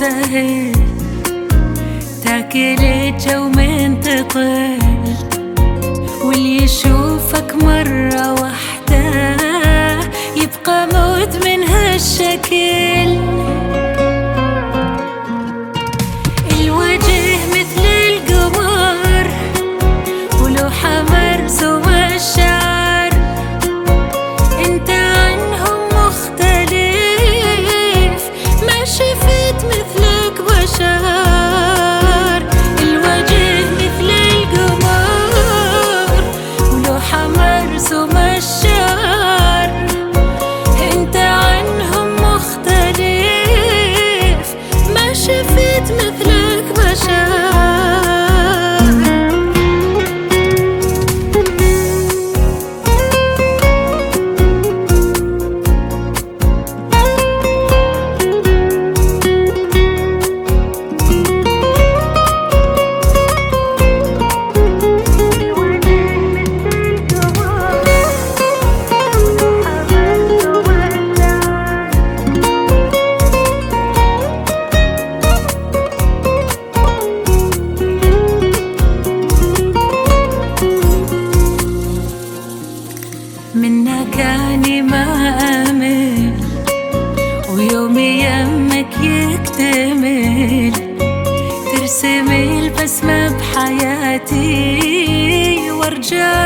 سهل تاكل الجو من تطل، واللي يشوفك مرة واحدة يبقى موت من هالشكل. الوجه مثل القمر ولوحة مرسومة الشعر، انت عنهم مختلف ما شفت مثلك بشر. الوجه مثل القمر ولوحة مرسومة الشعر، انت عنهم مختلف ما شفت مثلك بشر. منك أني ما أمل ويومي يمك يكتمل، ترسم البسمة بحياتي وارجع